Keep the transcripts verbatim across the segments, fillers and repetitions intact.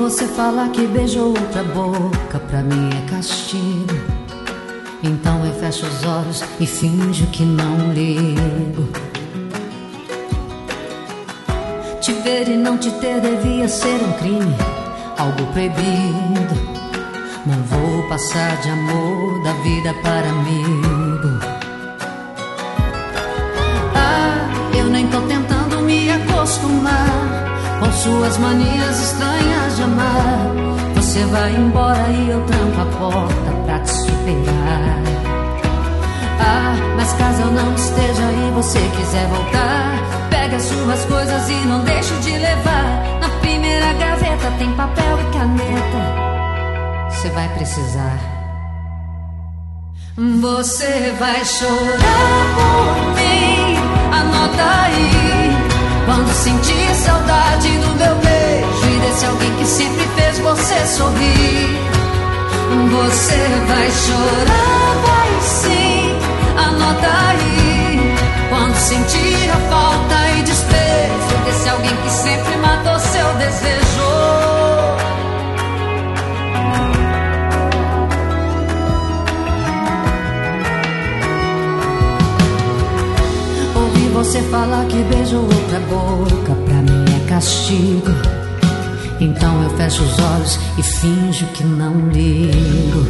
você falar que beijou outra boca, pra mim é castigo. Então eu fecho os olhos e finjo que não ligo. Te ver e não te ter devia ser um crime, algo proibido. Não vou passar de amor da vida para amigo. Ah, eu nem tô tentando me acostumar com suas manias estranhas de amar. Você vai embora e eu tranco a porta pra te superar. Ah, mas caso eu não esteja e você quiser voltar, pega as suas coisas e não deixe de levar. Na primeira gaveta tem papel e caneta, você vai precisar. Você vai chorar por mim, anota aí. Quando sentir saudade do meu beijo e desse alguém que sempre fez você sorrir. Você vai chorar, vai sim, anota aí. Quando sentir a falta e desprezo desse alguém que sempre matou seu desejo. Ouvi você falar que beijou outra boca, pra mim é castigo. Então eu fecho os olhos e finjo que não ligo.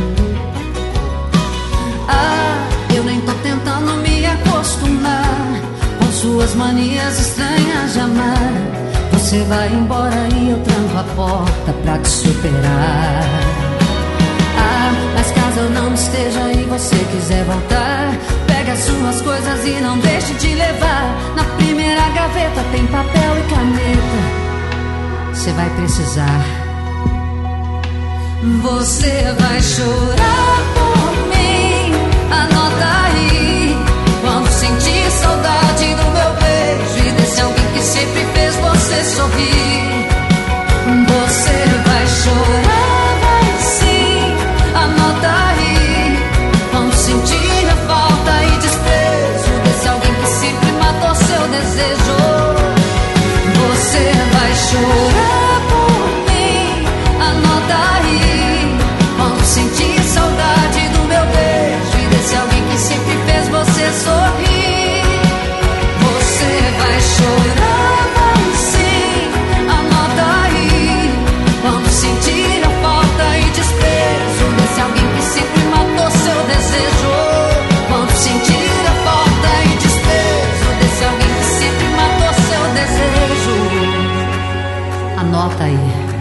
Ah, eu nem tô tentando me acostumar com suas manias estranhas de amar. Você vai embora e eu tranco a porta pra te superar. Ah, mas caso eu não esteja e você quiser voltar, pega as suas coisas e não deixe de levar. Na primeira gaveta tem papel e caneta, você vai precisar. Você vai chorar por mim, anota aí. Quando sentir saudade do meu beijo e desse alguém que sempre fez você sorrir. Você vai chorar, vai sim, anota aí. Quando sentir a falta e desprezo desse alguém que sempre matou seu desejo. Você vai chorar por mim, anota aí. Quando sentir saudade do meu beijo e desse alguém que sempre fez você sorrir. Você vai chorar, vai sim, anota aí. Quando sentir a falta e desprezo desse alguém que sempre matou seu desejo. Quando sentir a falta e desprezo desse alguém que sempre matou seu desejo. Anota aí.